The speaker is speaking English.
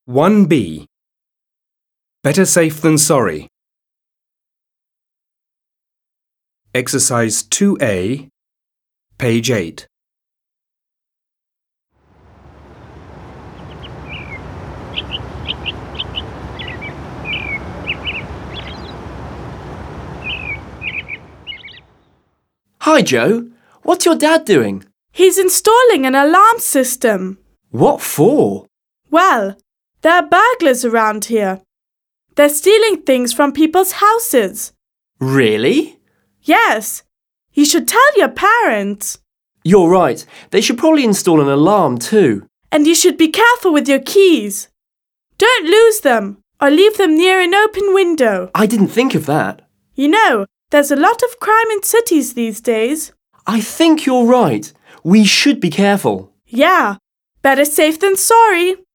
1B. Better safe than sorry. Exercise 2A, page 8. Hi, Joe. What's your dad doing? He's installing an alarm system. What for? Well, there are burglars around here. They're stealing things from people's houses. Really? Yes. You should tell your parents. You're right. They should probably install an alarm too. And you should be careful with your keys. Don't lose them or leave them near an open window. I didn't think of that. You know, there's a lot of crime in cities these days. I think you're right. We should be careful. Yeah, better safe than sorry.